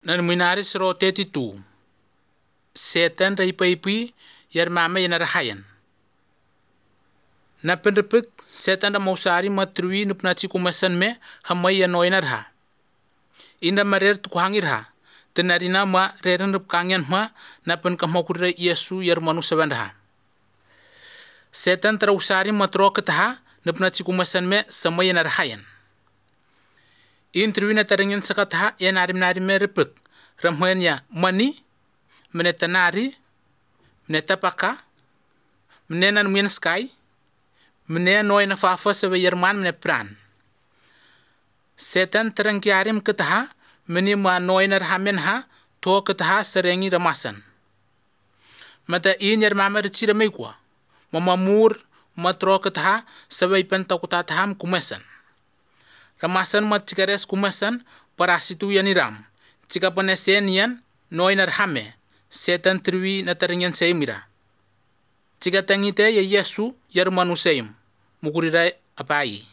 Nan minaris ro teti tu. Setan rai paipi yar mama yana rahayan. Na penrepek setan da mausari matrui nupnaci kumasan me hamai ya noinar ha. Inda marer tu kuhangir ha. Tenarina ma reren rup kangen ma na pen kamakure Yesu yar manusia bandha. Setan terausari matro ketaha nupnaci kumasan me samai yana rahayan. Intrui na taringen sakataha ya narim me repek. Ramhoyan ya mani, menetanari, menetapaka, menenan mien sky, mene noi na fafa sebe yerman mene pran. Setan terengkiarim ketaha meni ma noi na rahamen ha to ketaha serengi ramasan. Mata in yermama recira meikwa. Mamamur matro ketaha sebe ipen takutataham kumesan. Ramasan mat cikares kumesan parasitu yaniram. Cika panesen yan noi na rahame. Setan terwi na taringen seimira. Cika tangite ya Yesu yar manusayim. Mukurirai apai.